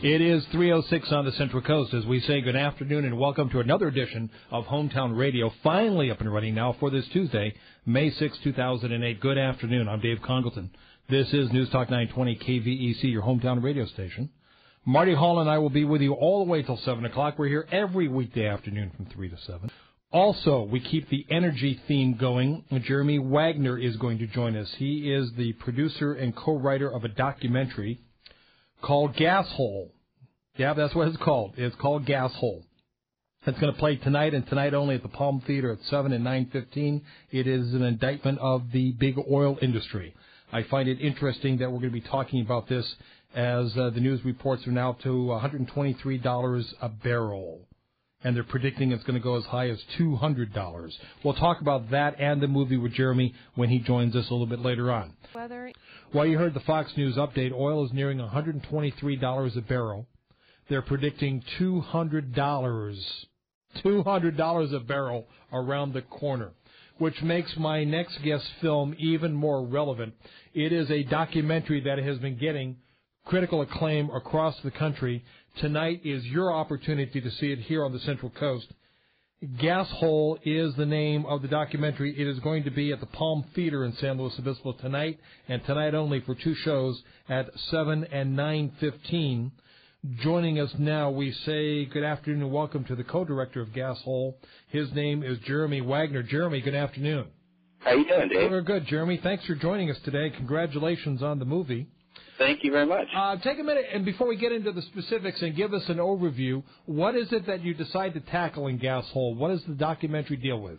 It is 3:06 on the Central Coast as we say good afternoon and welcome to another edition of Hometown Radio, finally up and running now for this Tuesday, May 6, 2008. Good afternoon. I'm Dave Congleton. This is News Talk 920 KVEC, your hometown radio station. Marty Hall and I will be with you all the way till 7 o'clock. We're here every weekday afternoon from 3 to 7. Also, we keep the energy theme going. Jeremy Wagner is going to join us. He is the producer and co-writer of a documentary called Gas Hole. Yeah, that's what it's called. It's called Gas Hole. It's going to play tonight and tonight only at the Palm Theater at 7 and 9:15. It is an indictment of the big oil industry. I find it interesting that we're going to be talking about this as the news reports are now to $123 a barrel. And they're predicting it's going to go as high as $200. We'll talk about that and the movie with Jeremy when he joins us a little bit later on. Well, you heard the Fox News update. Oil is nearing $123 a barrel. They're predicting $200 a barrel around the corner, which makes my next guest film even more relevant. It is a documentary that has been getting critical acclaim across the country. Tonight is your opportunity to see it here on the Central Coast. Gas Hole is the name of the documentary. It is going to be at the Palm Theater in San Luis Obispo tonight, and tonight only for two shows at 7 and 9:15. Joining us now, we say good afternoon and welcome to the co-director of Gas Hole. His name is Jeremy Wagner. Jeremy, good afternoon. How you doing, Dave? We're good, Jeremy. Thanks for joining us today. Congratulations on the movie. Thank you very much. Take a minute, and before we get into the specifics and give us an overview, what is it that you decide to tackle in Gas Hole? What does the documentary deal with?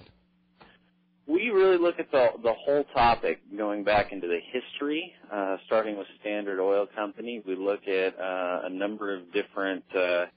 We really look at the whole topic, going back into the history, starting with Standard Oil Company. We look at a number of different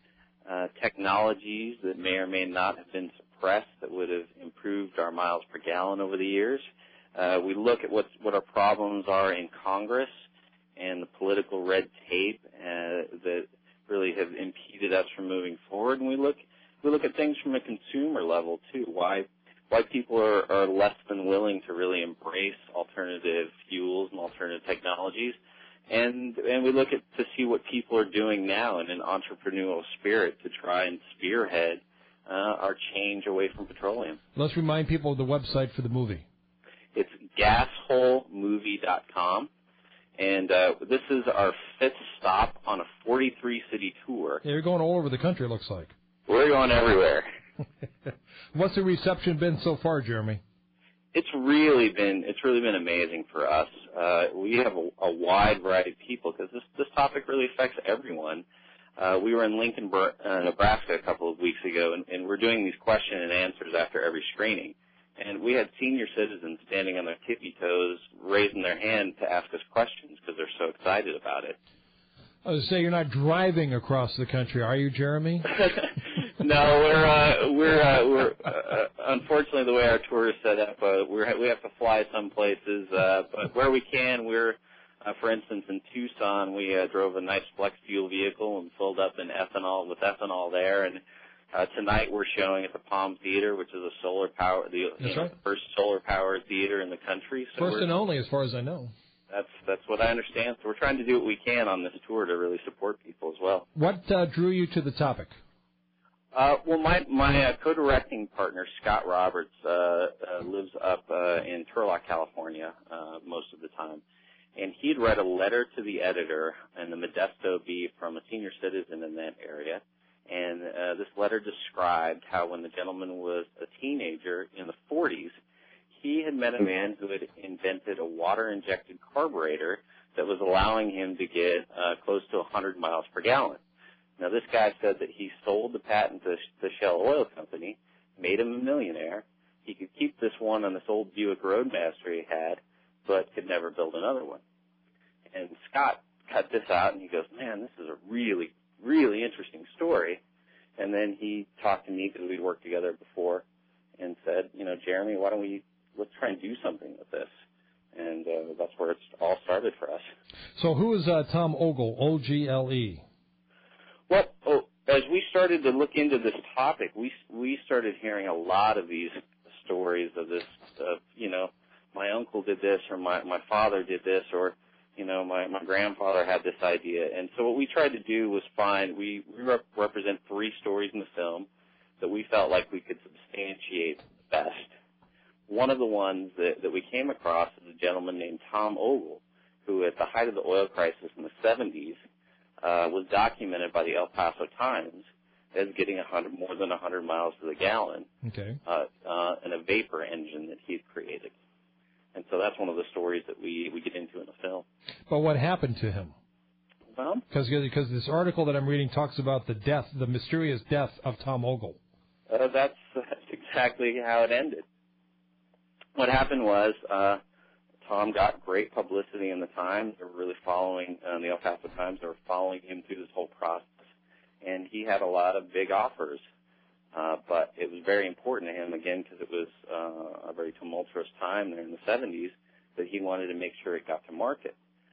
technologies that may or may not have been suppressed that would have improved our miles per gallon over the years. We look at what our problems are in Congress and the political red tape that really have impeded us from moving forward. And we look at things from a consumer level too. Why people are less than willing to really embrace alternative fuels and alternative technologies, and we look at to see what people are doing now in an entrepreneurial spirit to try and spearhead our change away from petroleum. Let's remind people of the website for the movie. It's gasholemovie.com. And this is our fifth stop on a 43-city tour. Yeah, you're going all over the country, it looks like. We're going everywhere. What's the reception been so far, Jeremy? It's really been amazing for us. We have a wide variety of people because this topic really affects everyone. We were in Lincoln, Nebraska a couple of weeks ago, and we're doing these question and answers after every screening. And we had senior citizens standing on their tippy toes, raising their hand to ask us questions because they're so excited about it. I was saying you're not driving across the country, are you, Jeremy? No, we're unfortunately the way our tour is set up, we have to fly some places, but where we can, we're for instance in Tucson, we drove a nice flex fuel vehicle and filled up in ethanol there, and tonight we're showing at the Palm Theater, which is a solar power, the first solar powered theater in the country. So first and only, as far as I know. That's what I understand. So we're trying to do what we can on this tour to really support people as well. What drew you to the topic? Well, my co-directing partner, Scott Roberts, lives up in Turlock, California, most of the time. And he'd read a letter to the editor in the Modesto Bee from a senior citizen in that area. And this letter described how when the gentleman was a teenager in the 40s, he had met a man who had invented a water-injected carburetor that was allowing him to get close to 100 miles per gallon. Now, this guy said that he sold the patent to Shell Oil Company, made him a millionaire. He could keep this one on this old Buick Roadmaster he had, but could never build another one. And Scott cut this out, and he goes, man, this is a really, really interesting story. And then he talked to me because we'd worked together before and said, Jeremy, let's try and do something with this. And that's where it's all started for us. So who is Tom Ogle, O-G-L-E? Well, as we started to look into this topic, we started hearing a lot of these stories of this, my uncle did this or my father did this, or my grandfather had this idea. And so what we tried to do was we represent 3 stories in the film that we felt like we could substantiate best. One of the ones that we came across is a gentleman named Tom Ogle, who at the height of the oil crisis in the 70s was documented by the El Paso Times as getting more than 100 miles to the gallon in a vapor engine that he had created. And so that's one of the stories that we get into in the film. But what happened to him? Well, because this article that I'm reading talks about the mysterious death of Tom Ogle. That's exactly how it ended. What happened was Tom got great publicity in the Times. They were really following the El Paso Times. They were following him through this whole process, and he had a lot of big offers. But it was very important to him, again, because it was a very tumultuous time there in the 70s, that he wanted to make sure it got to market.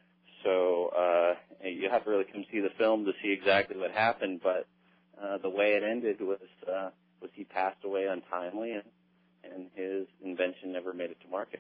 So you have to really come see the film to see exactly what happened. But the way it ended was he passed away untimely, and his invention never made it to market.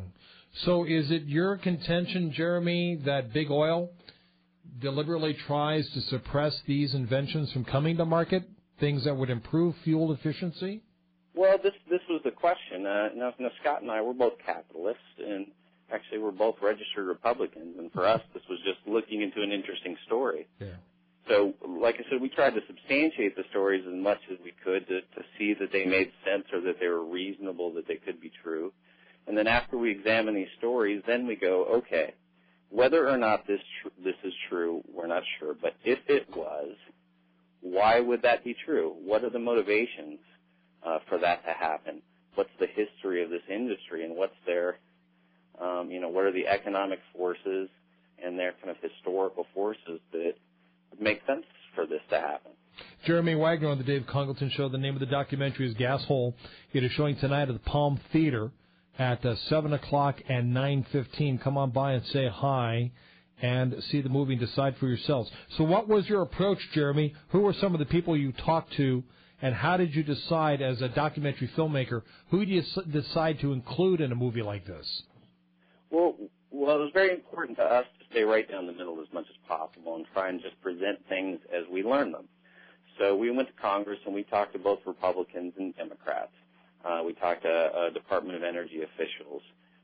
So is it your contention, Jeremy, that Big Oil deliberately tries to suppress these inventions from coming to market, things that would improve fuel efficiency? Well, this was the question. Now, Scott and I, we're both capitalists, and actually we're both registered Republicans, and for us this was just looking into an interesting story. Yeah. So, like I said, we tried to substantiate the stories as much as we could to see that they made sense or that they were reasonable, that they could be true. And then after we examine these stories, then we go, okay, whether or not this is true, we're not sure. But if it was, why would that be true? What are the motivations for that to happen? What's the history of this industry, and what's their, what are the economic forces and their kind of historical forces that make sense for this to happen? Jeremy Wagner on the Dave Congleton Show. The name of the documentary is Gas Hole. It is showing tonight at the Palm Theater at 7 o'clock and 9:15. Come on by and say hi and see the movie and decide for yourselves. So what was your approach, Jeremy? Who were some of the people you talked to, and how did you decide as a documentary filmmaker, who do you decide to include in a movie like this? Well, it was very important to us to stay right down the middle as much as possible and try and just present things as we learn them. So we went to Congress and we talked to both Republicans and Democrats. We talked to Department of Energy officials.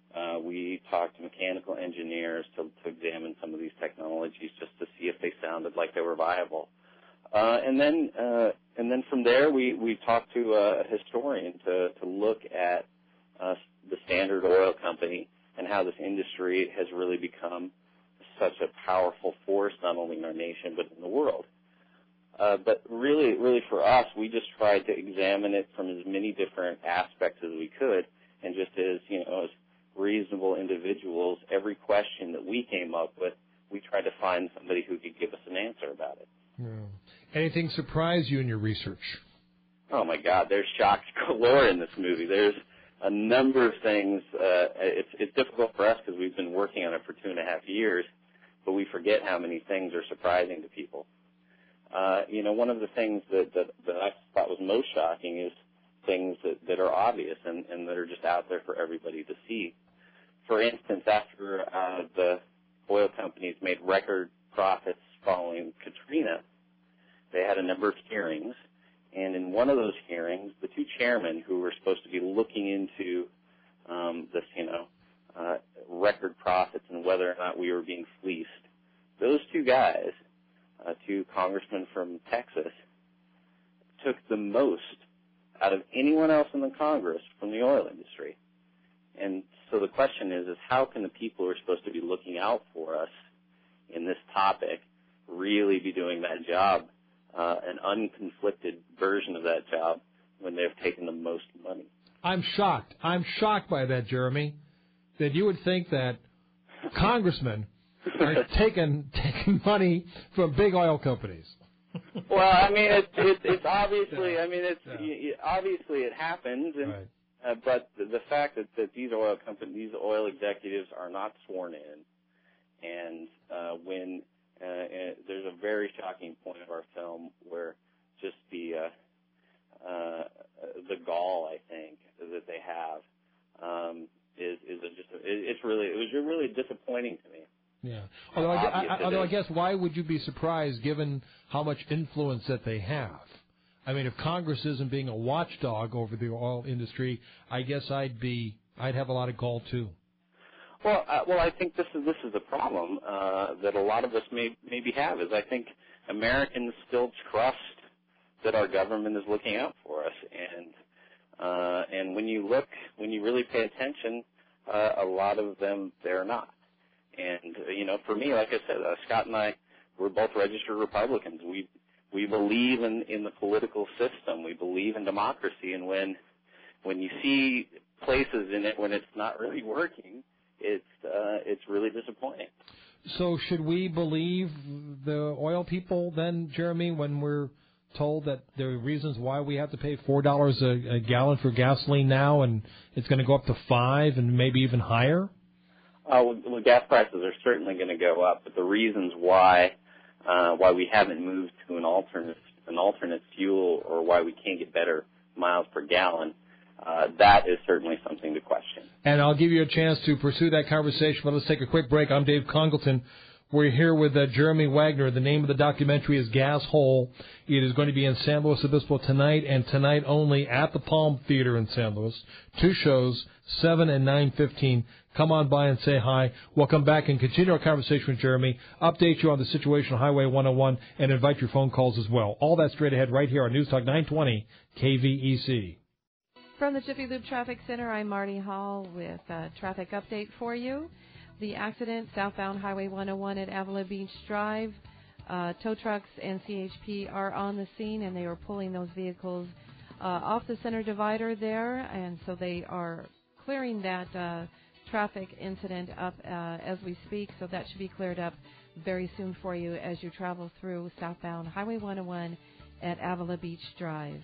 We talked to mechanical engineers to examine some of these technologies just to see if they sounded like they were viable. And then from there we talked to a historian to look at the Standard Oil Company and how this industry has really become such a powerful force, not only in our nation but in the world. But really for us, we just tried to examine it from as many different aspects as we could, and just as reasonable individuals, every question that we came up with, we tried to find somebody who could give us an answer about it. Yeah. Anything surprise you in your research? Oh my God, there's shocks galore in this movie. There's a number of things. It's difficult for us because we've been working on it for 2.5 years, but we forget how many things are surprising to people. One of the things that I thought was most shocking is things that are obvious and that are just out there for everybody to see. For instance, after the oil companies made record profits following Katrina, they had a number of hearings, and in one of those hearings, the 2 chairmen who were supposed to be looking into this, record profits and whether or not we were being fleeced, those 2 guys, 2 congressmen from Texas, took the most out of anyone else in the Congress from the oil industry. And so the question is how can the people who are supposed to be looking out for us in this topic really be doing that job, an unconflicted version of that job, when they've taken the most money? I'm shocked. I'm shocked by that, Jeremy, that you would think that congressmen are taking money from big oil companies. Well, I mean, it's obviously, I mean, obviously it happens, and right. But the fact that these oil companies, these oil executives are not sworn in, and when there's a very shocking point of our film where just the gall, I think, that they have it was really disappointing to me. Yeah. although I guess why would you be surprised given how much influence that they have? I mean, if Congress isn't being a watchdog over the oil industry, I guess I'd have a lot of gall too. Well, I think this is the problem that a lot of us maybe have. Is I think Americans still trust that our government is looking out for us, and when you really pay attention, a lot of them they're not. And for me, like I said, Scott and I, we're both registered Republicans. We believe in the political system. We believe in democracy, and when you see places in it when it's not really working, it's really disappointing. So should we believe the oil people then, Jeremy, when we're told that there are reasons why we have to pay $4 a gallon for gasoline now, and it's going to go up to $5 and maybe even higher? Well, gas prices are certainly going to go up, but the reasons why we haven't moved to an alternate fuel, or why we can't get better miles per gallon, that is certainly something to question. And I'll give you a chance to pursue that conversation, but let's take a quick break. I'm Dave Congleton. We're here with Jeremy Wagner. The name of the documentary is Gas Hole. It is going to be in San Luis Obispo tonight, and tonight only at the Palm Theater in San Luis. 2 shows, 7 and 9:15. Come on by and say hi. We'll come back and continue our conversation with Jeremy, update you on the situation on Highway 101, and invite your phone calls as well. All that straight ahead right here on News Talk 920 KVEC. From the Jiffy Lube Traffic Center, I'm Marty Hall with a traffic update for you. The accident, southbound Highway 101 at Avila Beach Drive. Tow trucks and CHP are on the scene, and they are pulling those vehicles off the center divider there, and so they are clearing that traffic incident up as we speak, so that should be cleared up very soon for you as you travel through southbound Highway 101 at Avila Beach Drive.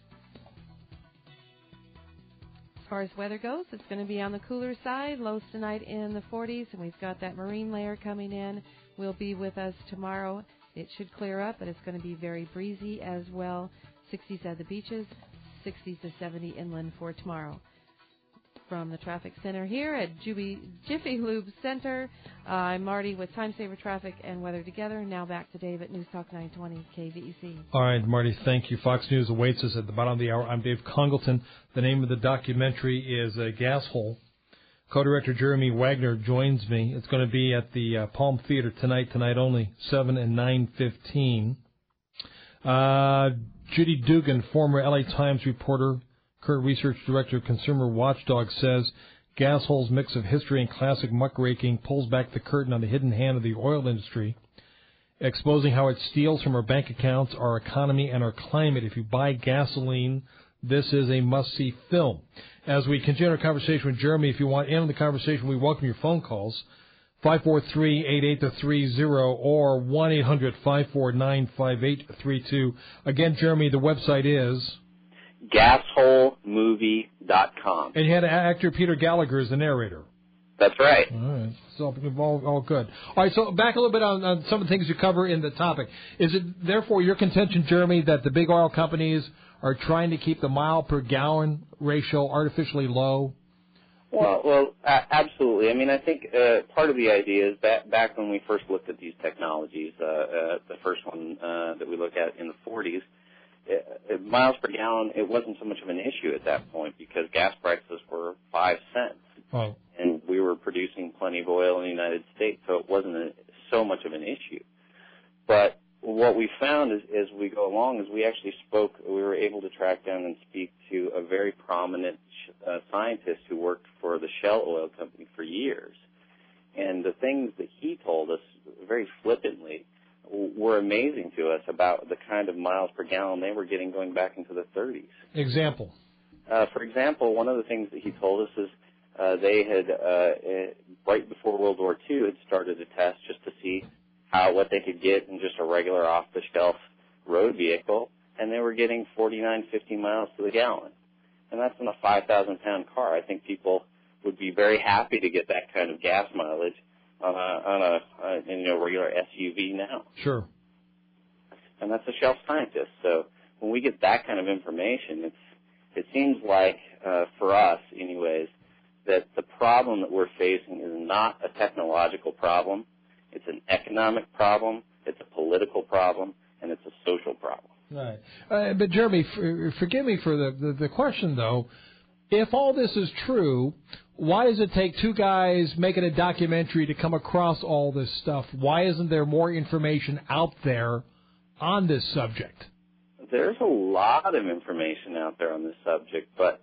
As far as weather goes, it's going to be on the cooler side. Lows tonight in the 40s, and we've got that marine layer coming in. Will be with us tomorrow. It should clear up, but it's going to be very breezy as well. 60s at the beaches, 60s to 70 inland for tomorrow. From the traffic center here at Jiffy Lube Center, I'm Marty with Time Saver Traffic and Weather Together. Now back to Dave at News Talk 920 KVEC. All right, Marty, thank you. Fox News awaits us at the bottom of the hour. I'm Dave Congleton. The name of the documentary is Gas Hole. Co-director Jeremy Wagner joins me. It's going to be at the Palm Theater tonight only, 7 and 9:15. Judy Dugan, former LA Times reporter, current research director of Consumer Watchdog, says Gas Hole's mix of history and classic muckraking pulls back the curtain on the hidden hand of the oil industry, exposing how it steals from our bank accounts, our economy, and our climate. If you buy gasoline, this is a must-see film. As we continue our conversation with Jeremy, if you want in on the conversation, we welcome your phone calls, 543-8830 or 1-800-549-5832. Again, Jeremy, the website is GasholeMovie.com. And you had actor Peter Gallagher as the narrator. That's right. All right. So all good. All right, so back a little bit on some of the things you cover in the topic. Is it therefore your contention, Jeremy, that the big oil companies are trying to keep the mile per gallon ratio artificially low? Well, absolutely. I mean, I think part of the idea is that back when we first looked at these technologies, the first one that we looked at in the 40s, miles per gallon, it wasn't so much of an issue at that point because gas prices were 5 cents. Oh. And we were producing plenty of oil in the United States, so it wasn't so much of an issue. But what we found as we go along is we were able to track down and speak to a very prominent scientist who worked for the Shell Oil Company for years. And the things that he told us very flippantly were amazing to us about the kind of miles per gallon they were getting going back into the 30s. Example? For example, one of the things that he told us is they had, right before World War II, had started a test just to see what they could get in just a regular off-the-shelf road vehicle, and they were getting 49, 50 miles to the gallon. And that's in a 5,000-pound car. I think people would be very happy to get that kind of gas mileage on a regular SUV now. Sure. And that's a Shell scientist. So when we get that kind of information, it seems like, for us anyways, that the problem that we're facing is not a technological problem. It's an economic problem, it's a political problem, and it's a social problem. Right. But, Jeremy, forgive me for the question, though. If all this is true, why does it take two guys making a documentary to come across all this stuff? Why isn't there more information out there on this subject? There's a lot of information out there on this subject, but,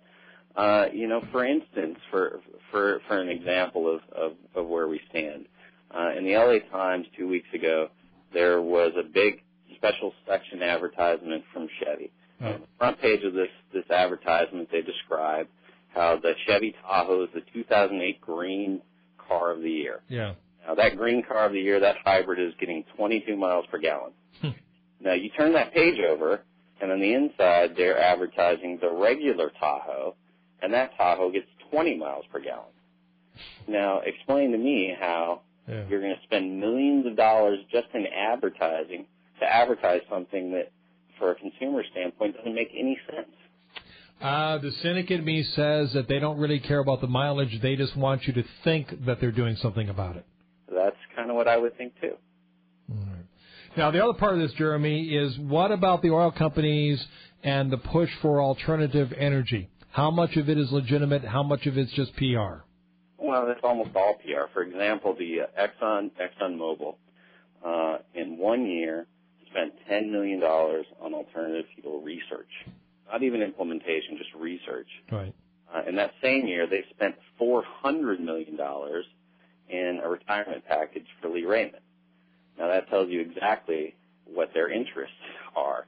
for instance, for an example of where we stand, in the LA Times 2 weeks ago, there was a big special section advertisement from Chevy. Oh. On the front page of this advertisement, they describe how the Chevy Tahoe is the 2008 Green Car of the Year. Yeah. Now, that Green Car of the Year, that hybrid is getting 22 miles per gallon. Now, you turn that page over, and on the inside, they're advertising the regular Tahoe, and that Tahoe gets 20 miles per gallon. Now, explain to me how you're going to spend millions of dollars just in advertising to advertise something that, for a consumer standpoint, doesn't make any sense. The cynic in me says that they don't really care about the mileage. They just want you to think that they're doing something about it. That's kind of what I would think, too. All right. Now, the other part of this, Jeremy, is what about the oil companies and the push for alternative energy? How much of it is legitimate? How much of it's just PR? Well, it's almost all PR. For example, the ExxonMobil, in 1 year, spent $10 million on alternative fuel research. Not even implementation, just research. Right. In that same year, they spent $400 million in a retirement package for Lee Raymond. Now, that tells you exactly what their interests are.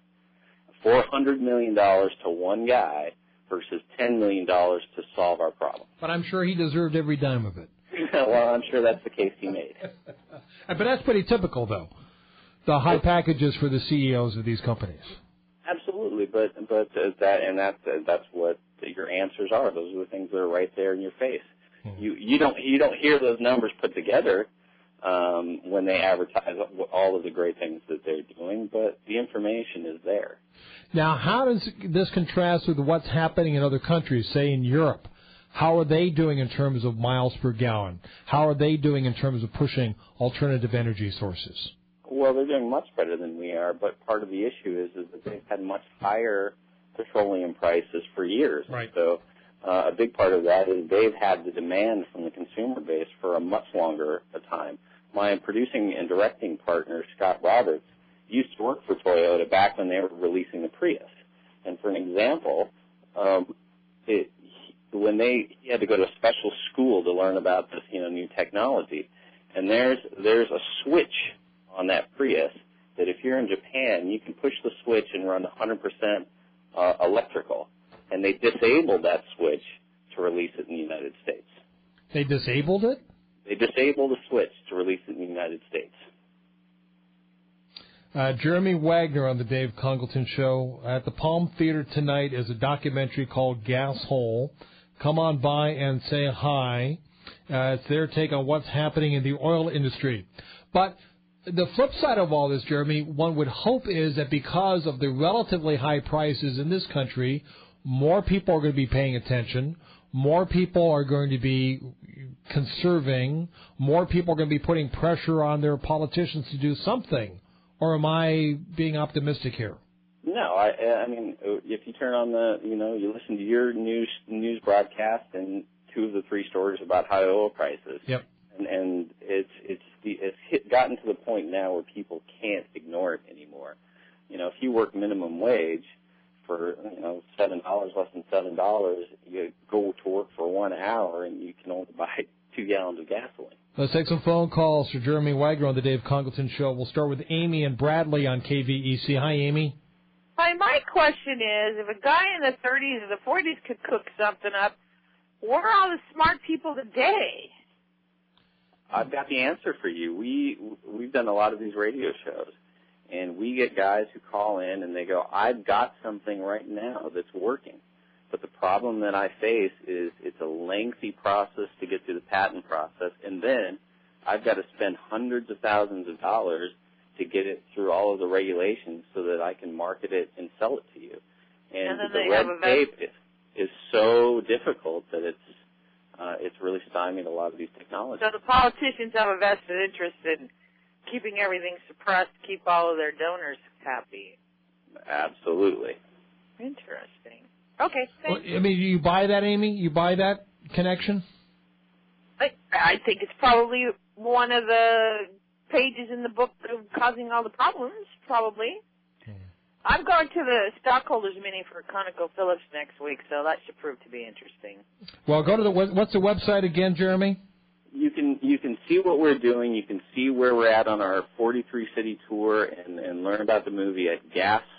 $400 million to one guy versus $10 million to solve our problem. But I'm sure he deserved every dime of it. Well, I'm sure that's the case he made. But that's pretty typical, though, the high packages for the CEOs of these companies. Absolutely, but that's what your answers are. Those are the things that are right there in your face. Mm-hmm. You don't hear those numbers put together when they advertise all of the great things that they're doing, but the information is there. Now, how does this contrast with what's happening in other countries, say in Europe? How are they doing in terms of miles per gallon? How are they doing in terms of pushing alternative energy sources? Well, they're doing much better than we are, but part of the issue is that they've had much higher petroleum prices for years. Right. So a big part of that is they've had the demand from the consumer base for a much longer time. My producing and directing partner, Scott Roberts, used to work for Toyota back when they were releasing the Prius. And for an example, he had to go to a special school to learn about this, new technology. And there's a switch on that Prius that if you're in Japan, you can push the switch and run 100% electrical. And they disabled that switch to release it in the United States. They disabled it? They disabled the switch to release it in the United States. Jeremy Wagner on the Dave Congleton Show. At the Palm Theater tonight is a documentary called Gas Hole. Come on by and say hi. It's their take on what's happening in the oil industry. But the flip side of all this, Jeremy, one would hope is that because of the relatively high prices in this country, more people are going to be paying attention, more people are going to be conserving, more people are going to be putting pressure on their politicians to do something. Or am I being optimistic here? No, I mean, if you turn on you listen to your news broadcast and 2 of the 3 stories about high oil prices. Yep. And it's gotten to the point now where people can't ignore it anymore. If you work minimum wage for $7, less than $7, you go to work for 1 hour and you can only buy 2 gallons of gasoline. Let's take some phone calls for Jeremy Wagner on the Dave Congleton Show. We'll start with Amy and Bradley on KVEC. Hi, Amy. Hi, my question is, if a guy in the 30s or the 40s could cook something up, where are all the smart people today? I've got the answer for you. We've done a lot of these radio shows, and we get guys who call in and they go, I've got something right now that's working. But the problem that I face is it's a lengthy process to get through the patent process, and then I've got to spend hundreds of thousands of dollars to get it through all of the regulations so that I can market it and sell it to you. And the red tape is so difficult that it's really stymied a lot of these technologies. So the politicians have a vested interest keeping everything suppressed to keep all of their donors happy. Absolutely. Interesting. Okay, thanks. Well, I mean, you buy that, Amy? You buy that connection? I think it's probably one of the pages in the book of causing all the problems, probably. I'm going to the stockholders meeting for ConocoPhillips next week, so that should prove to be interesting. Well, go to what's the website again, Jeremy? You can see what we're doing. You can see where we're at on our 43-city tour and learn about the movie at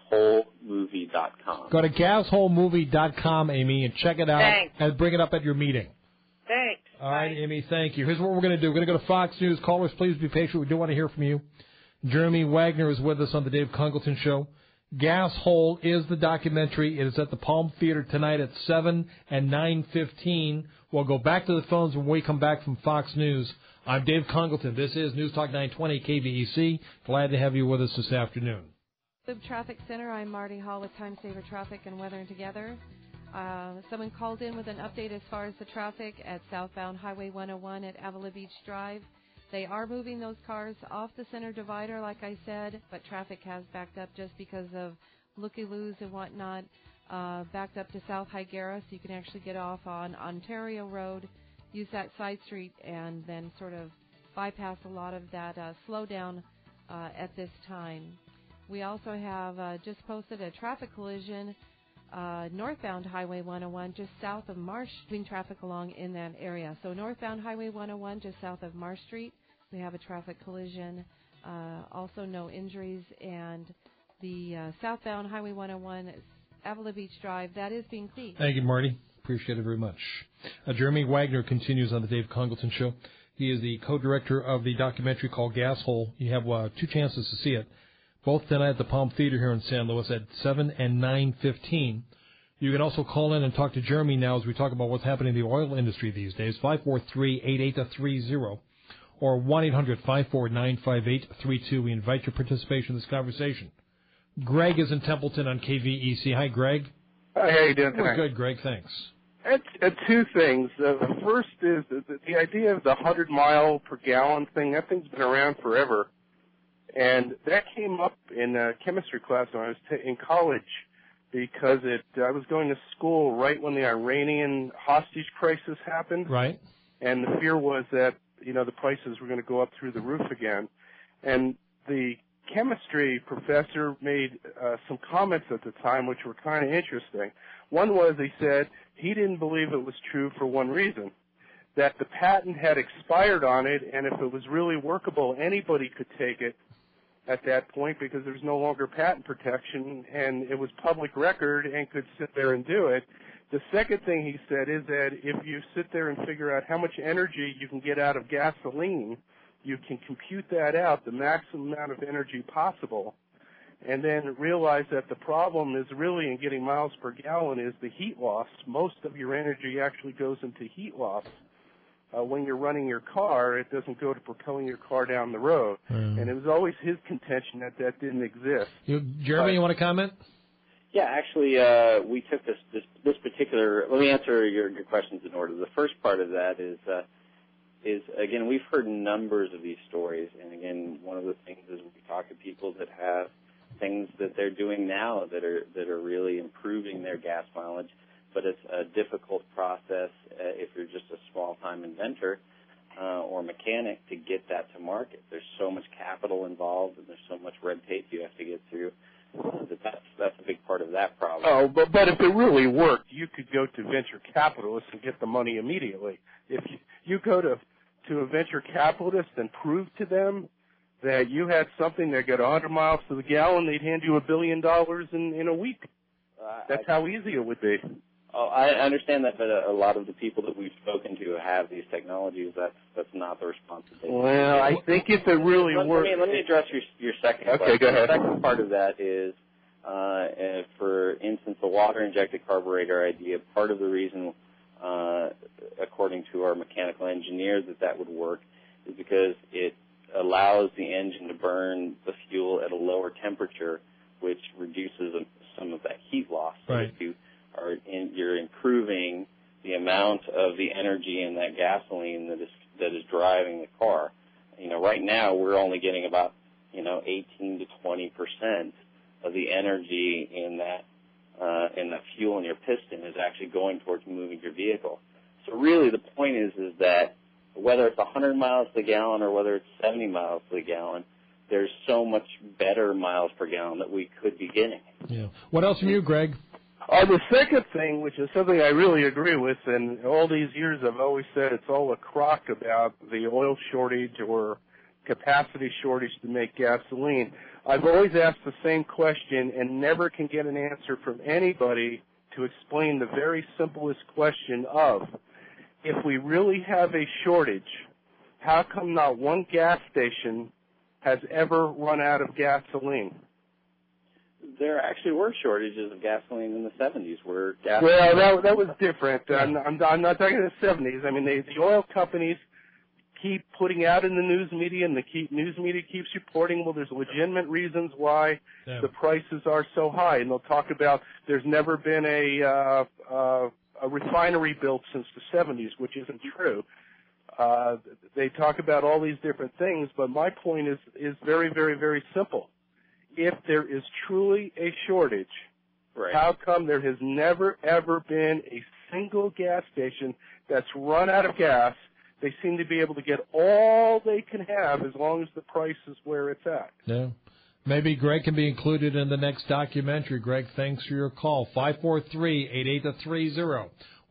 gasholemovie.com. Go to gasholemovie.com, Amy, and check it out. Thanks. And bring it up at your meeting. Thanks. All right, Amy, thank you. Here's what we're going to do. We're going to go to Fox News. Callers, please be patient. We do want to hear from you. Jeremy Wagner is with us on the Dave Congleton Show. Gas Hole is the documentary. It is at the Palm Theater tonight at 7 and 9:15. We'll go back to the phones when we come back from Fox News. I'm Dave Congleton. This is News Talk 920 KVEC. Glad to have you with us this afternoon. Loop Traffic Center, I'm Marty Hall with Time Saver Traffic and Weather Together. Someone called in with an update as far as the traffic at southbound Highway 101 at Avila Beach Drive. They are moving those cars off the center divider, like I said, but traffic has backed up just because of looky-loos and whatnot. Backed up to South Higuera, so you can actually get off on Ontario Road, use that side street, and then sort of bypass a lot of that slowdown at this time. We also have just posted a traffic collision northbound Highway 101 just south of Marsh, moving traffic along in that area. So northbound Highway 101 just south of Marsh Street, we have a traffic collision. Also no injuries. And the southbound Highway 101 Avila Beach Drive, that is being cleaned. Thank you, Marty. Appreciate it very much. Jeremy Wagner continues on the Dave Congleton Show. He is the co-director of the documentary called Gas Hole. You have two chances to see it, both tonight at the Palm Theater here in San Luis at 7 and 9:15. You can also call in and talk to Jeremy now as we talk about what's happening in the oil industry these days, 543-8830 or 1-800-549-5832. We invite your participation in this conversation. Greg is in Templeton on KVEC. Hi, Greg. Hi, how you doing tonight? We're good, Greg. Thanks. Two things. The first is the idea of the 100-mile per gallon thing. That thing's been around forever. And that came up in a chemistry class when I was in college because I was going to school right when the Iranian hostage crisis happened. Right. And the fear was that, the prices were going to go up through the roof again. And the chemistry professor made some comments at the time which were kind of interesting. One was he said he didn't believe it was true for one reason, that the patent had expired on it, and if it was really workable, anybody could take it at that point because there's no longer patent protection, and it was public record and could sit there and do it. The second thing he said is that if you sit there and figure out how much energy you can get out of gasoline, you can compute that out, the maximum amount of energy possible, and then realize that the problem is really in getting miles per gallon is the heat loss. Most of your energy actually goes into heat loss. When you're running your car, it doesn't go to propelling your car down the road. And it was always his contention that didn't exist. Jeremy, you want to comment? Yeah, actually, we took this particular. Let me answer your questions in order. The first part of that is again, we've heard numbers of these stories, and again, one of the things is we talk to people that have things that they're doing now that are really improving their gas mileage, but it's a difficult process if you're just a small-time inventor or mechanic to get that to market. There's so much capital involved, and there's so much red tape you have to get through. That's a big part of that problem. Oh, but if it really worked, you could go to venture capitalists and get the money immediately. If you go to a venture capitalist and prove to them that you had something that got 100 miles to the gallon, they'd hand you $1 billion in a week. That's how easy it would be. Oh, I understand that, but a lot of the people that we've spoken to have these technologies. That's not the responsibility. Well, I think if it really works. Let me address your second question. Okay, go ahead. The second part of that is, for instance, the water-injected carburetor idea. Part of the reason, according to our mechanical engineer, that would work is because it allows the engine to burn the fuel at a lower temperature, which reduces some of that heat loss. Right. So you're improving the amount of the energy in that gasoline that is driving the car. right now we're only getting about 18 to 20% of the energy in that fuel in your piston is actually going towards moving your vehicle. So really, the point is that whether it's 100 miles per gallon or whether it's 70 miles per gallon, there's so much better miles per gallon that we could be getting. Yeah. What else from you, Greg? The second thing, which is something I really agree with, and all these years I've always said it's all a crock about the oil shortage or capacity shortage to make gasoline. I've always asked the same question and never can get an answer from anybody to explain the very simplest question of, if we really have a shortage, how come not one gas station has ever run out of gasoline? There actually were shortages of gasoline in the 70s. That was different. I'm not talking the 70s. I mean, the oil companies keep putting out in the news media, and the news media keeps reporting, well, there's legitimate reasons why the prices are so high. And they'll talk about there's never been a refinery built since the 70s, which isn't true. They talk about all these different things, but my point is very, very, very simple. If there is truly a shortage, how come there has never, ever been a single gas station that's run out of gas? They seem to be able to get all they can have as long as the price is where it's at. Yeah. Maybe Greg can be included in the next documentary. Greg, thanks for your call. 543-8830.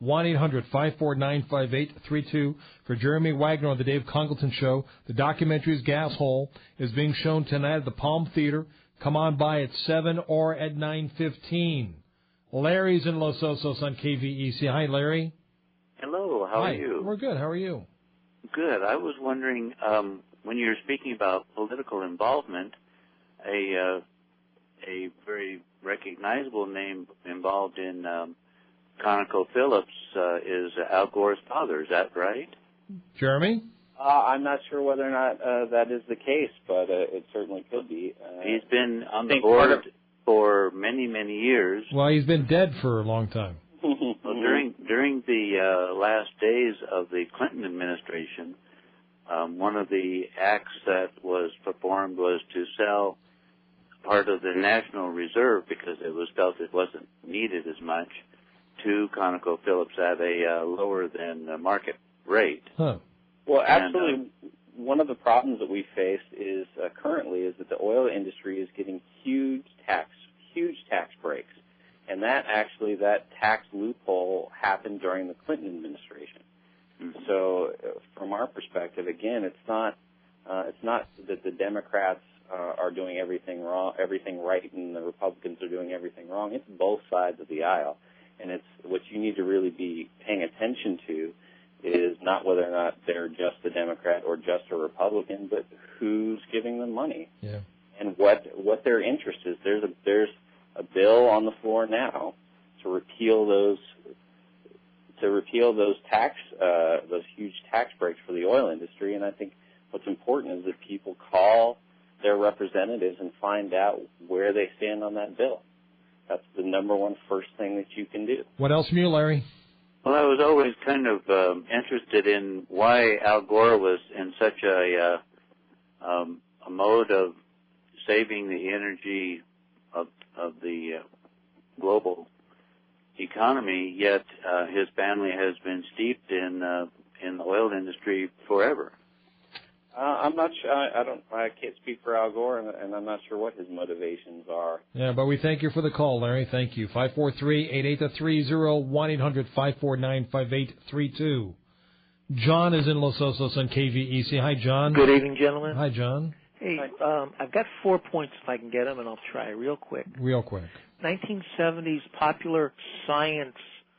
1-800-549-5832. For Jeremy Wagner on the Dave Congleton Show, the documentary is Gas Hole, is being shown tonight at the Palm Theater. Come on by at 7 or at 9:15. Larry's in Los Osos on KVEC. Hi, Larry. Hello, how Hi. are you? We're good. How are you? Good. I was wondering, when you're speaking about political involvement, a very recognizable name involved in ConocoPhillips is Al Gore's father. Is that right? Jeremy? I'm not sure whether or not that is the case, but it certainly could be. He's been on the board for many, many years. Well, he's been dead for a long time. Well, during the last days of the Clinton administration, one of the acts that was performed was to sell part of the National Reserve, because it was felt it wasn't needed as much, to ConocoPhillips at a lower than market rate. Huh. Well, absolutely. One of the problems that we face is currently is that the oil industry is getting huge tax breaks, and that tax loophole happened during the Clinton administration. Mm-hmm. So, from our perspective, again, it's not that the Democrats are doing everything right, and the Republicans are doing everything wrong. It's both sides of the aisle, and it's what you need to really be paying attention to is not whether or not they're just a Democrat or just a Republican, but who's giving them money, and what their interest is. There's a bill on the floor now to repeal those those huge tax breaks for the oil industry. And I think what's important is that people call their representatives and find out where they stand on that bill. That's the number one first thing that you can do. What else from you, Larry? Well, I was always kind of interested in why Al Gore was in such a mode of saving the energy of the global economy, yet his family has been steeped in the oil industry forever. I'm not sure. I can't speak for Al Gore, and I'm not sure what his motivations are. Yeah, but we thank you for the call, Larry. Thank you. 543-8830, 1-800-549-5832. John is in Los Osos on KVEC. Hi, John. Good evening, gentlemen. Hi, John. Hey, I've got 4 points if I can get them, and I'll try real quick. Real quick. 1970s popular science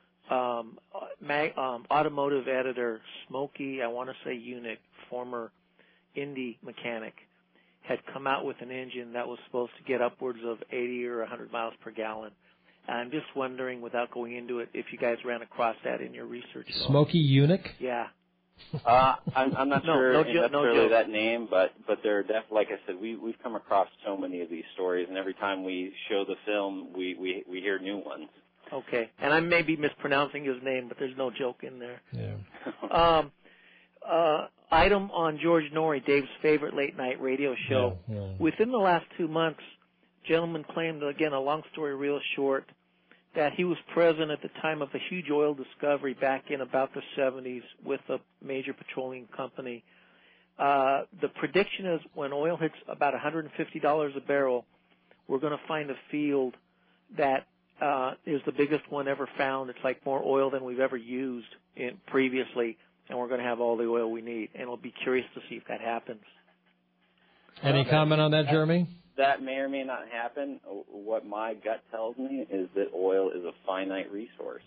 automotive editor Smokey, I want to say Unick, former Indy mechanic, had come out with an engine that was supposed to get upwards of 80 or 100 miles per gallon. And I'm just wondering, without going into it, if you guys ran across that in your research. Smokey Unick? Yeah. I'm not sure necessarily that name, but they're definitely, like I said, we've come across so many of these stories, and every time we show the film, we hear new ones. Okay, and I may be mispronouncing his name, but there's no joke in there. Yeah. item on George Norrie, Dave's favorite late-night radio show. Yeah. Within the last 2 months, gentleman claimed, again, a long story real short, that he was present at the time of a huge oil discovery back in about the 70s with a major petroleum company. The prediction is when oil hits about $150 a barrel, we're going to find a field that is the biggest one ever found. It's like more oil than we've ever used previously, and we're going to have all the oil we need. And we'll be curious to see if that happens. Any comment on that, Jeremy? That may or may not happen. What my gut tells me is that oil is a finite resource.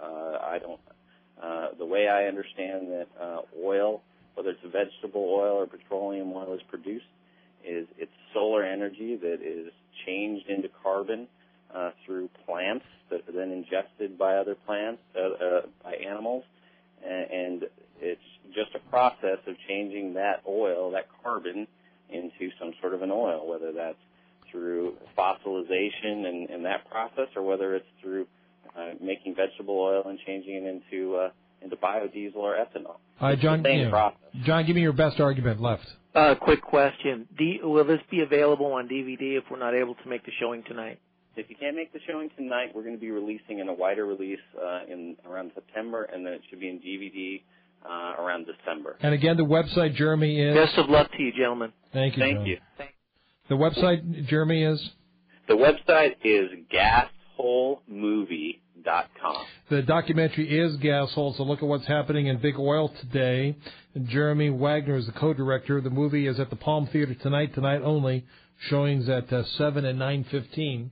The way I understand that oil, whether it's vegetable oil or petroleum oil, is produced, is it's solar energy that is changed into carbon through plants that are then ingested by other plants, by animals, and it's just a process of changing that oil, that carbon, into some sort of an oil, whether that's through fossilization and that process, or whether it's through making vegetable oil and changing it into biodiesel or ethanol. All right, John. John, give me your best argument left. Quick question: will this be available on DVD if we're not able to make the showing tonight? If you can't make the showing tonight, we're going to be releasing in a wider release in around September, and then it should be in DVD around December. And again, the website, Jeremy, is... Best of luck to you, gentlemen. Thank you, Thank John. you. The website, Jeremy, is? The website is gasholemovie.com. The documentary is Gashole, so look at what's happening in big oil today. And Jeremy Wagner is the co-director. The movie is at the Palm Theater tonight only, showings at 7 and 9:15.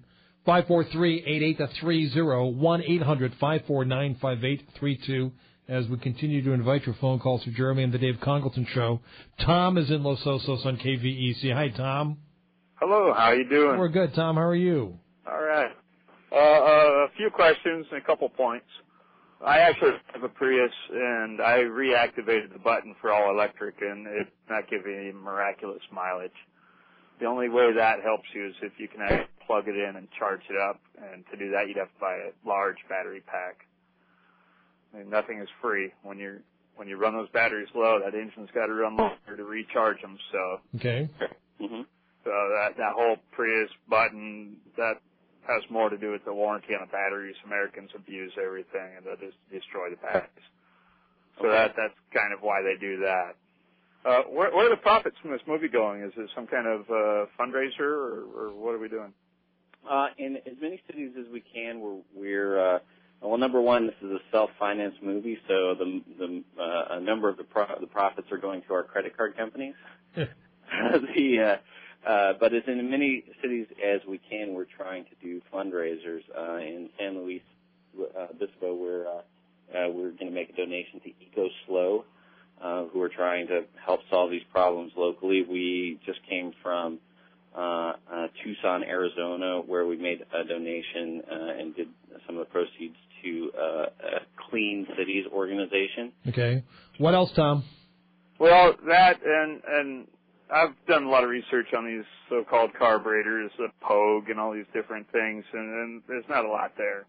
543-8830, 1-800-549-5832. As we continue to invite your phone calls to Jeremy and the Dave Congleton Show. Tom is in Los Osos on KVEC. Hi, Tom. Hello, how you doing? We're good, Tom. How are you? All right. A few questions and a couple points. I actually have a Prius, and I reactivated the button for all electric, and it's not giving any miraculous mileage. The only way that helps you is if you can actually plug it in and charge it up, and to do that you'd have to buy a large battery pack. I mean, nothing is free. When you run those batteries low, that engine's got to run longer to recharge them. So okay. Mm-hmm. So that whole Prius button, that has more to do with the warranty on the batteries. Americans abuse everything, and they'll just destroy the batteries. So that's kind of why they do that. Where are the profits from this movie going? Is it some kind of fundraiser, or what are we doing? In as many cities as we can, we're well, number one, this is a self-financed movie, so a number of the profits are going to our credit card companies. But as in many cities as we can, we're trying to do fundraisers. In San Luis Obispo, we're going to make a donation to EcoSlow, who are trying to help solve these problems locally. We just came from Tucson, Arizona, where we made a donation and did some of the proceeds to a Clean Cities organization. Okay. What else, Tom? Well, that and I've done a lot of research on these so-called carburetors, the Pogue, and all these different things, and there's not a lot there.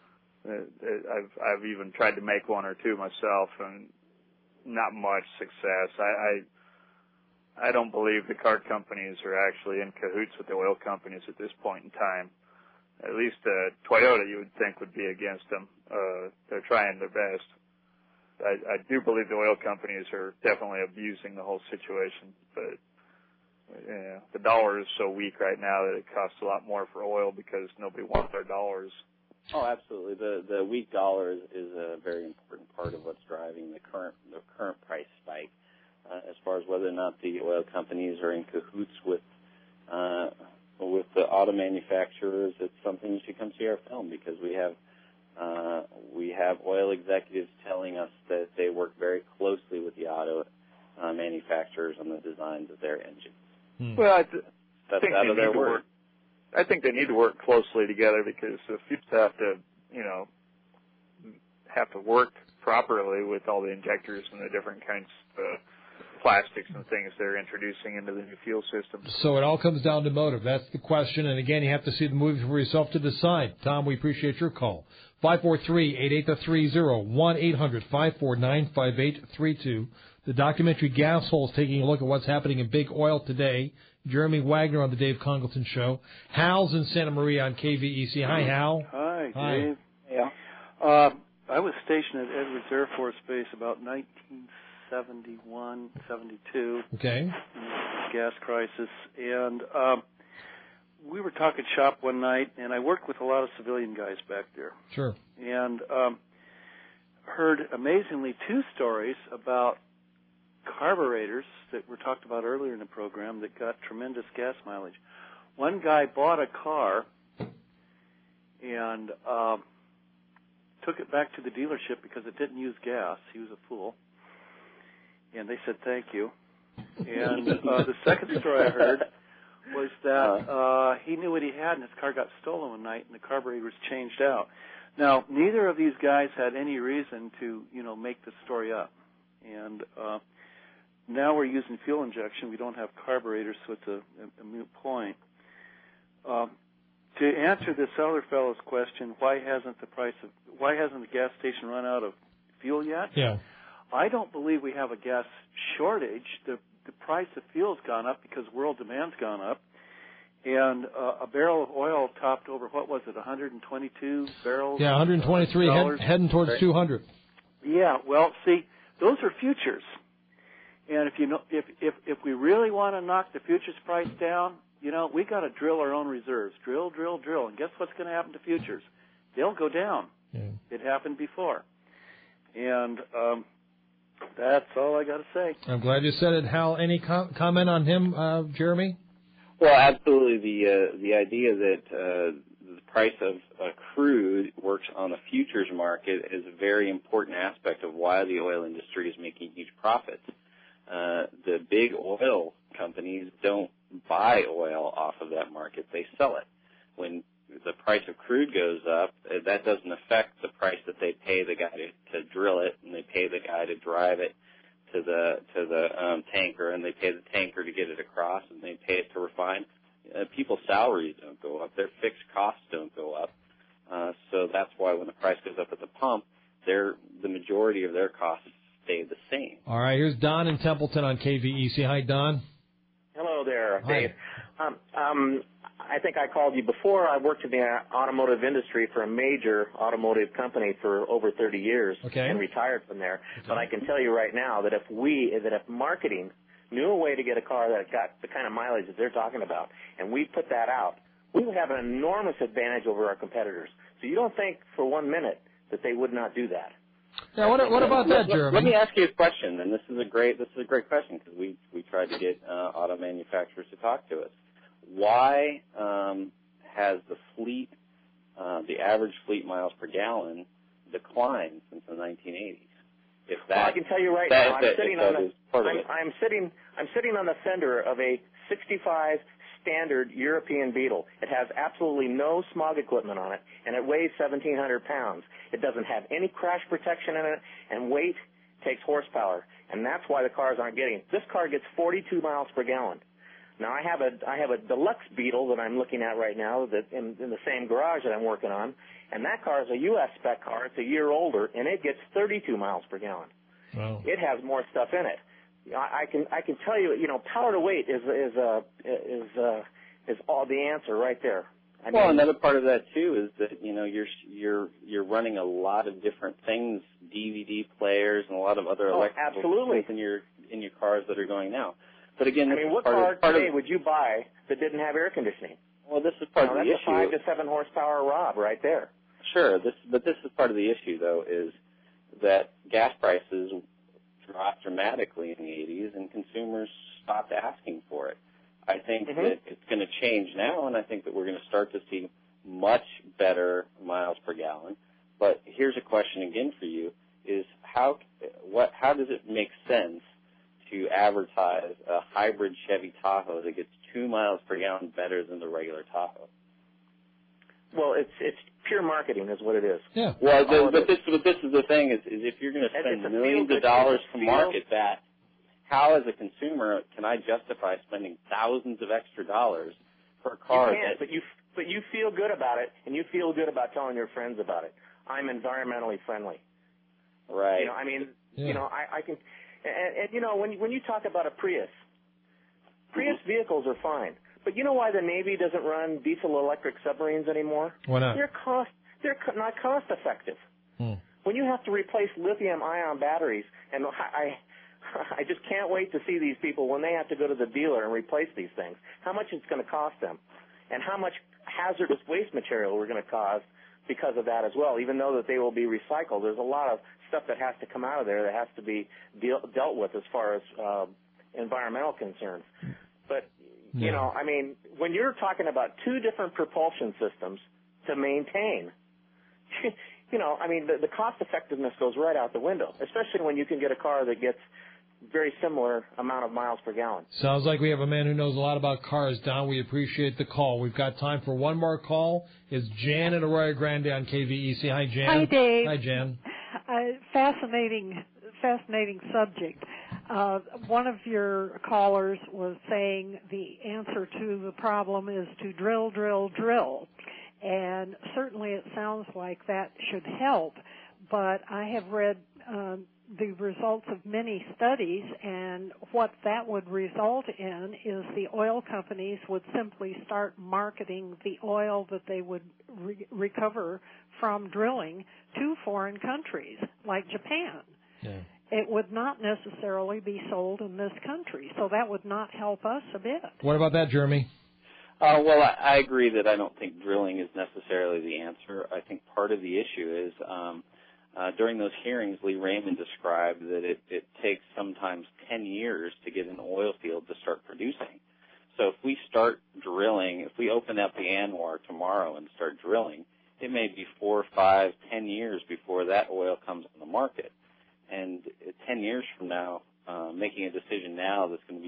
I've even tried to make one or two myself, and not much success. I don't believe the car companies are actually in cahoots with the oil companies at this point in time. At least Toyota, you would think, would be against them. They're trying their best. I do believe the oil companies are definitely abusing the whole situation, but the dollar is so weak right now that it costs a lot more for oil because nobody wants their dollars. Oh, absolutely. The weak dollar is a very important part of what's driving the current price spike. As far as whether or not the oil companies are in cahoots with the auto manufacturers, it's something you should come see our film, because we have oil executives telling us that they work very closely with the auto manufacturers on the designs of their engines. Well, That's out of their work. I think they need to work closely together, because if you have to work properly with all the injectors and the different kinds of plastics and things they're introducing into the new fuel system. So it all comes down to motive. That's the question. And again, you have to see the movie for yourself to decide. Tom, we appreciate your call. 543-8830, 1-800-549-5832. The documentary Gas Holes, taking a look at what's happening in big oil today. Jeremy Wagner on the Dave Congleton Show. Hal's in Santa Maria on KVEC. Hi, Hal. Hi, Dave. Yeah. I was stationed at Edwards Air Force Base about 1971, 72. Okay. In the gas crisis. And we were talking shop one night, and I worked with a lot of civilian guys back there. Sure. And heard amazingly two stories about carburetors that were talked about earlier in the program that got tremendous gas mileage. One guy bought a car and took it back to the dealership because it didn't use gas. He was a fool. And they said, thank you. And the second story I heard was that he knew what he had, and his car got stolen one night, and the carburetor was changed out. Now, neither of these guys had any reason to, make this story up. And now we're using fuel injection. We don't have carburetors, so it's a moot point. To answer this other fellow's question, why hasn't the gas station run out of fuel yet? Yeah. I don't believe we have a gas shortage. The price of fuel's gone up because world demand's gone up. And a barrel of oil topped over, what was it, 122 barrels? Yeah, 123, heading towards 200. Yeah, well, see, those are futures. And if we really want to knock the futures price down, we got to drill our own reserves. Drill. And guess what's going to happen to futures? They'll go down. Yeah. It happened before. And that's all I got to say. I'm glad you said it, Hal. Any comment on him, Jeremy? Well, absolutely. The idea that the price of crude works on the futures market is a very important aspect of why the oil industry is making huge profits. The big oil companies don't buy oil off of that market. They sell it. When the price of crude goes up, that doesn't affect the price that they pay the guy to drill it, and they pay the guy to drive it to the tanker, and they pay the tanker to get it across, and they pay it to refine. People's salaries don't go up. Their fixed costs don't go up. So that's why when the price goes up at the pump, the majority of their costs stay the same. All right, here's Don in Templeton on KVEC. Hi, Don. Hello there, Hi. Dave. I think I called you before. I worked in the automotive industry for a major automotive company for over 30 years and retired from there. Okay. But I can tell you right now that if marketing knew a way to get a car that got the kind of mileage that they're talking about, and we put that out, we would have an enormous advantage over our competitors. So you don't think for 1 minute that they would not do that. Yeah, what about that, Jeremy? Let me ask you a question, and this is a great question because we tried to get auto manufacturers to talk to us. Why has the average fleet miles per gallon declined since the 1980s? I can tell you right now, I'm sitting on the fender of a 65 standard European Beetle. It has absolutely no smog equipment on it, and it weighs 1,700 pounds. It doesn't have any crash protection in it, and weight takes horsepower, and that's why the cars aren't getting. This car gets 42 miles per gallon. Now, I have a deluxe Beetle that I'm looking at right now that in the same garage that I'm working on, and that car is a U.S. spec car. It's a year older, and it gets 32 miles per gallon. Wow. It has more stuff in it. I can tell you, power to weight is all the answer right there. Another part of that too is that you're running a lot of different things, DVD players and a lot of other electrical things in your cars that are going now. But again, what car today would you buy that didn't have air conditioning? Well, this is part of the issue. That's a 5 to 7 horsepower Rob right there. Sure, but this is part of the issue though, is that gas prices dropped dramatically in the 80s, and consumers stopped asking for it. I think that it's going to change now, and I think that we're going to start to see much better miles per gallon. But here's a question again for you: is how does it make sense to advertise a hybrid Chevy Tahoe that gets 2 miles per gallon better than the regular Tahoe? Well, it's pure marketing, is what it is. Yeah. Well, but this is the thing: is if you're going to spend millions of dollars to market that, how, as a consumer, can I justify spending thousands of extra dollars for a car? You can't, but you feel good about it, and you feel good about telling your friends about it. I'm environmentally friendly. Right. I can. And you know, when you talk about a Prius vehicles are fine. But you know why the Navy doesn't run diesel-electric submarines anymore? Why not? They're not cost effective. When you have to replace lithium-ion batteries, and I just can't wait to see these people when they have to go to the dealer and replace these things, how much it's going to cost them, and how much hazardous waste material we're going to cause because of that as well. Even though that they will be recycled, there's a lot of stuff that has to come out of there that has to be dealt with as far as environmental concerns. But, you know, I mean, when you're talking about two different propulsion systems to maintain, you know, I mean, the cost effectiveness goes right out the window, especially when you can get a car that gets very similar amount of miles per gallon. Sounds like we have a man who knows a lot about cars, Don. We appreciate the call. We've got time for one more call. It's Jan in Arroyo Grande on KVEC. Hi, Jan. Hi, Dave. Hi, Jan. Fascinating subject. One of your callers was saying the answer to the problem is to drill, drill, drill. And certainly it sounds like that should help. But I have read the results of many studies, and what that would result in is the oil companies would simply start marketing the oil that they would recover from drilling to foreign countries like Japan. Yeah. It would not necessarily be sold in this country, so that would not help us a bit. What about that, Jeremy? Well, I agree that I don't think drilling is necessarily the answer. I think part of the issue is during those hearings, Lee Raymond described that it takes sometimes 10 years to get an oil field to start producing. So if we start drilling, if we open up the Anwar tomorrow and start drilling, it may be 4, 5, 10 years before that oil comes on the market. And 10 years from now, making a decision now that's going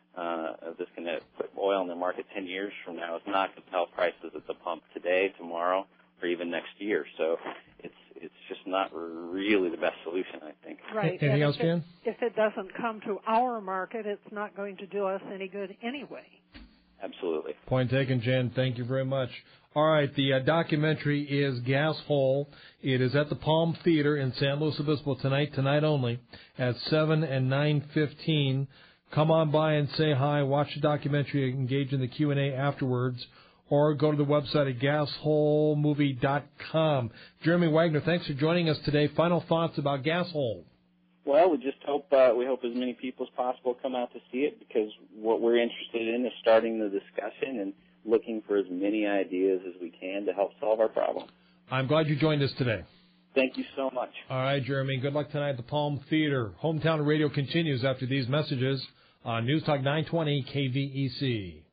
to put oil in the market 10 years from now is not going to tell prices at the pump today, tomorrow, or even next year. So it's just not really the best solution, I think. Right. Anything else, Jan? If it doesn't come to our market, it's not going to do us any good anyway. Absolutely. Point taken, Jan. Thank you very much. All right, the documentary is Gas Hole. It is at the Palm Theater in San Luis Obispo tonight only, at 7 and 9:15. Come on by and say hi, watch the documentary, engage in the Q&A afterwards, or go to the website at gasholemovie.com. Jeremy Wagner, thanks for joining us today. Final thoughts about Gas Hole. Well, we just hope as many people as possible come out to see it, because what we're interested in is starting the discussion and looking for as many ideas as we can to help solve our problem. I'm glad you joined us today. Thank you so much. All right, Jeremy. Good luck tonight at the Palm Theater. Hometown Radio continues after these messages on News Talk 920 KVEC.